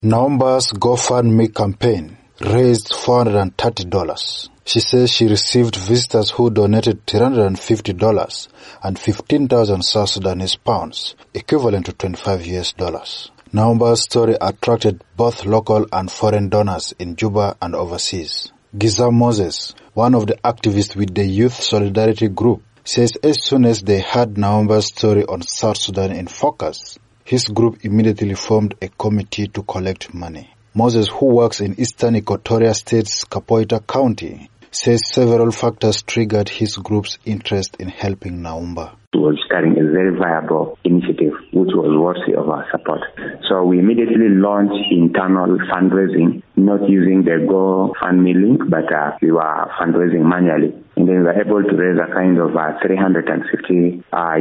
Naumba's GoFundMe campaign raised $430. She says she received visitors who donated $350 and 15,000 South Sudanese pounds, equivalent to $25. Naumba's story attracted both local and foreign donors in Juba and overseas. Giza Moses, one of the activists with the Youth Solidarity Group, says as soon as they heard Naumba's story on South Sudan in focus, his group immediately formed a committee to collect money. Moses, who works in eastern Equatoria State's Capoeira County, says several factors triggered his group's interest in helping Naumba. It was carrying a very viable initiative which was worthy of our support. So we immediately launched internal fundraising, not using the GoFundMe link, but we were fundraising manually. And then we were able to raise a kind of $350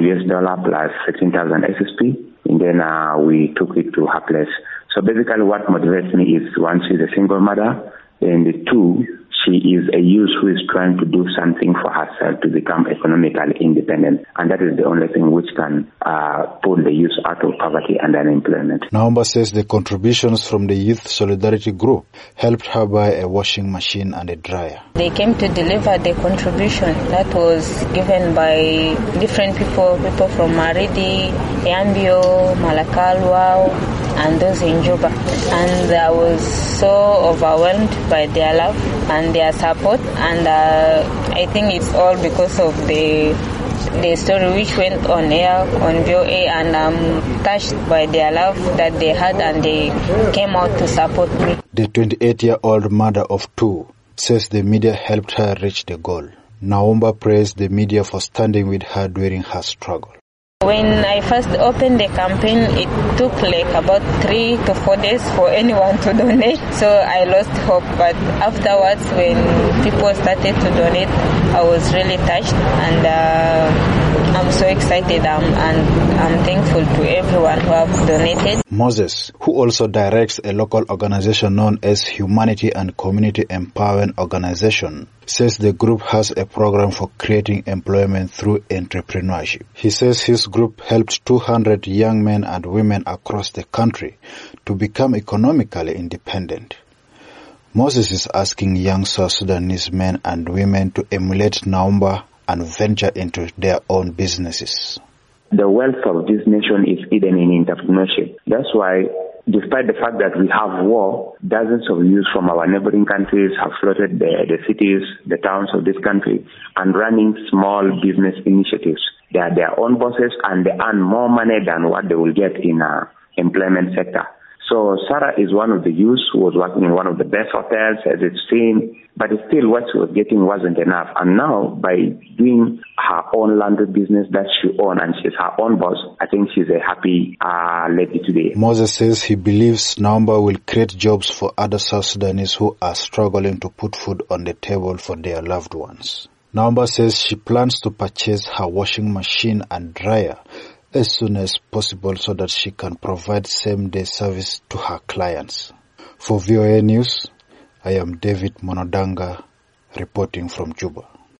plus 15,000 SSP. And then we took it to her place. So basically what motivates me is, one, she's a single mother, and two, she is a youth who is trying to do something for herself to become economically independent. And that is the only thing which can pull the youth out of poverty and unemployment. Naumba says the contributions from the Youth Solidarity Group helped her buy a washing machine and a dryer. They came to deliver the contribution that was given by different people from Maridi, Yambio, Malakalwa, and those in Juba. And I was so overwhelmed by their love and their support, and I think it's all because of the story which went on air on VOA, and I'm touched by their love that they had, and they came out to support me. The 28-year-old mother of two says the media helped her reach the goal. Naumba praised the media for standing with her during her struggle. When I first opened the campaign, it took like about 3 to 4 days for anyone to donate. So I lost hope. But afterwards, when people started to donate, I was really touched. And I'm so excited. I'm thankful to everyone who have donated. Moses, who also directs a local organization known as Humanity and Community Empowerment Organization, says the group has a program for creating employment through entrepreneurship. He says his group helped 200 young men and women across the country to become economically independent. Moses is asking young South Sudanese men and women to emulate Naumba and venture into their own businesses. The wealth of this nation is hidden in entrepreneurship. That's why, despite the fact that we have war, dozens of youths from our neighboring countries have flooded the cities, the towns of this country, and running small business initiatives. They are their own bosses, and they earn more money than what they will get in employment sector. So Sarah is one of the youths who was working in one of the best hotels, as it's seen, but still what she was getting wasn't enough. And now, by doing her own laundry business that she owns, and she's her own boss, I think she's a happy lady today. Moses says he believes Naumba will create jobs for other South Sudanese who are struggling to put food on the table for their loved ones. Naumba says she plans to purchase her washing machine and dryer as soon as possible so that she can provide same-day service to her clients. For VOA News, I am David Monodanga reporting from Juba.